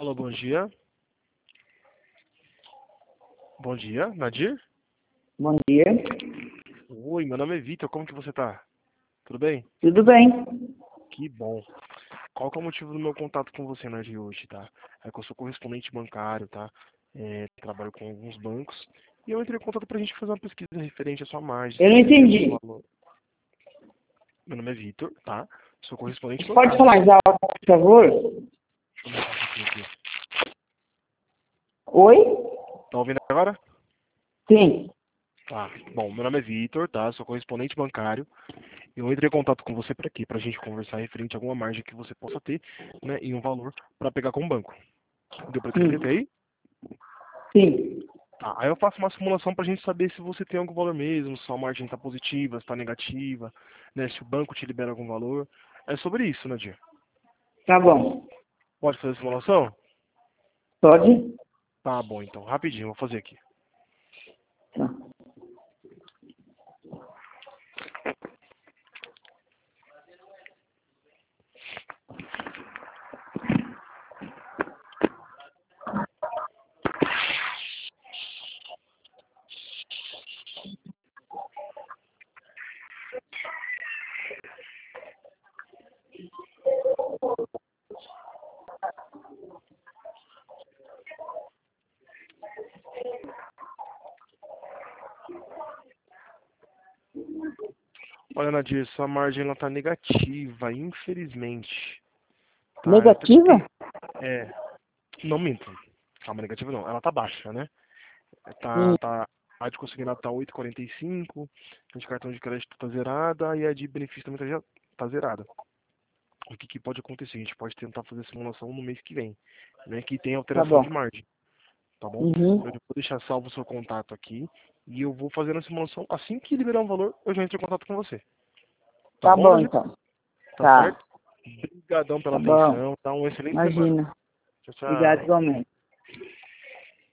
Alô, bom dia. Bom dia, Nadir? Bom dia. Oi, meu nome é Vitor, como que você tá? Tudo bem? Tudo bem? Que bom. Qual que é o motivo do meu contato com você, Nadir, hoje, tá? É que eu sou correspondente bancário, tá? Trabalho com alguns bancos. E eu entrei em contato pra gente fazer uma pesquisa referente à sua margem. Eu Se não você tem algum entendi. valor. Meu nome é Vitor, tá? Sou correspondente Você pode bancário. falar mais alto, por favor? Deixa eu aumentar um pouquinho aqui. Oi? Tá ouvindo agora? Sim. Tá. Bom, meu nome é Vitor, tá? Sou correspondente bancário. Eu entrei em contato com você para quê? Para a gente conversar referente a alguma margem que você possa ter, né, e um valor para pegar com o banco. Deu para entender até Sim. aí? Sim. Tá. Aí eu faço uma simulação para a gente saber se você tem algum valor mesmo, se a margem está positiva, se está negativa, né, se o banco te libera algum valor. É sobre isso, Nadir. Tá bom. Pode fazer a simulação? Pode? Tá bom, então. Rapidinho, vou fazer aqui. Tá. Olha, Nadir, sua margem ela tá negativa, infelizmente. Tá? Negativa? É, não minto. Calma, negativa não. Ela tá baixa, né? Hum, A de consignado tá 8,45, a de cartão de crédito tá zerada e a de benefício também tá zerada. O que pode acontecer? A gente pode tentar fazer a simulação no mês que vem, né? Que tem tá alteração bom. de margem, tá bom? Uhum. Eu vou deixar salvo o seu contato aqui e eu vou fazer a simulação. Assim que liberar um valor, eu já entro em contato com você. Tá Tá bom, bom, Nadir? então. Tá Tá. certo? Obrigadão pela Tá bom. atenção. Tá uma excelente semana. Imagina. Tchau, Obrigado tchau. igualmente.